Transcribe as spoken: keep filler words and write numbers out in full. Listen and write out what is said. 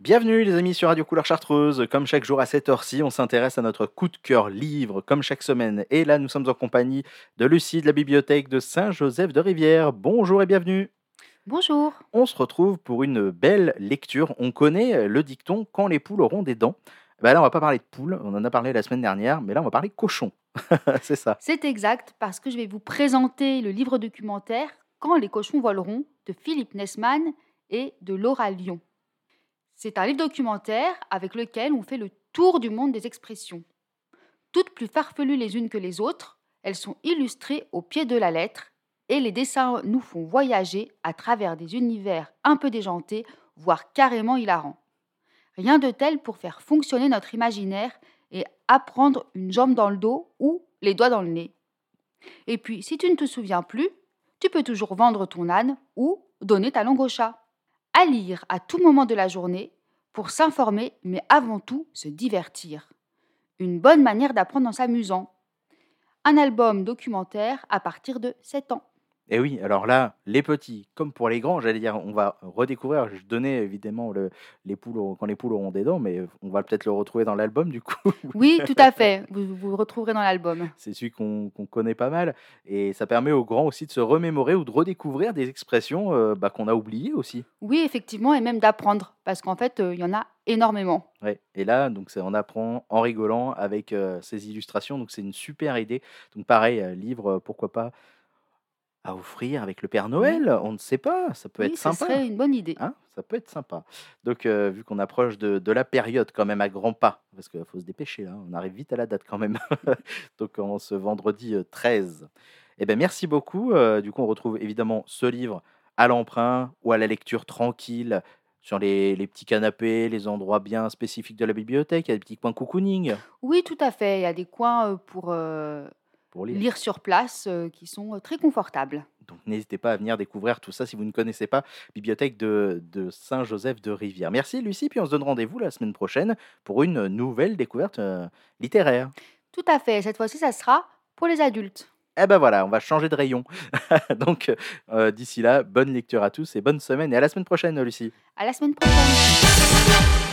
Bienvenue les amis sur Radio Couleur Chartreuse. Comme chaque jour à cette heure-ci, on s'intéresse à notre coup de cœur livre, comme chaque semaine. Et là, nous sommes en compagnie de Lucie de la bibliothèque de Saint-Joseph-de-Rivière. Bonjour et bienvenue. Bonjour. On se retrouve pour une belle lecture. On connaît le dicton « Quand les poules auront des dents ». Ben là, on va pas parler de poules, on en a parlé la semaine dernière, mais là, on va parler cochon. C'est ça. C'est exact, parce que je vais vous présenter le livre documentaire Quand les cochons voleront de Philippe Nessman et de Laura Lyon. C'est un livre documentaire avec lequel on fait le tour du monde des expressions. Toutes plus farfelues les unes que les autres, elles sont illustrées au pied de la lettre et les dessins nous font voyager à travers des univers un peu déjantés, voire carrément hilarants. Rien de tel pour faire fonctionner notre imaginaire et apprendre une jambe dans le dos ou les doigts dans le nez. Et puis, si tu ne te souviens plus, tu peux toujours vendre ton âne ou donner ta langue au chat. À lire à tout moment de la journée pour s'informer, mais avant tout se divertir. Une bonne manière d'apprendre en s'amusant. Un album documentaire à partir de sept ans. Et oui, alors là, les petits, comme pour les grands, j'allais dire, on va redécouvrir. Je donnais évidemment le, les poules au- quand les poules auront des dents, mais on va peut-être le retrouver dans l'album du coup. Oui, tout à fait, vous vous le retrouverez dans l'album. C'est celui qu'on qu'on connaît pas mal. Et ça permet aux grands aussi de se remémorer ou de redécouvrir des expressions euh, bah, qu'on a oubliées aussi. Oui, effectivement, et même d'apprendre, parce qu'en fait, euh, il y en a énormément. Ouais. Et là, donc, c'est- on apprend en rigolant avec euh, ces illustrations. Donc, c'est une super idée. Donc, pareil, euh, livre, euh, pourquoi pas, à offrir avec le Père Oui, Noël. On ne sait pas. Ça peut être oui, ce sympa. serait une bonne idée. Hein, ça peut être sympa. Donc, euh, vu qu'on approche de, de la période quand même à grands pas, parce qu'il faut se dépêcher, là, on arrive vite à la date quand même. Donc, en ce vendredi euh, treize. Eh ben, merci beaucoup. Euh, du coup, on retrouve évidemment ce livre à l'emprunt ou à la lecture tranquille sur les, les petits canapés, les endroits bien spécifiques de la bibliothèque. Il y a des petits coins cocooning Oui, tout à fait. Il y a des coins euh, pour euh, pour lire. lire sur place euh, qui sont euh, très confortables. Donc, n'hésitez pas à venir découvrir tout ça si vous ne connaissez pas Bibliothèque de, de Saint-Joseph-de-Rivière. Merci Lucie, puis on se donne rendez-vous la semaine prochaine pour une nouvelle découverte euh, littéraire. Tout à fait. Cette fois-ci, ça sera pour les adultes. Eh ben voilà, on va changer de rayon. Donc, euh, d'ici là, bonne lecture à tous et bonne semaine. Et à la semaine prochaine, Lucie. À la semaine prochaine.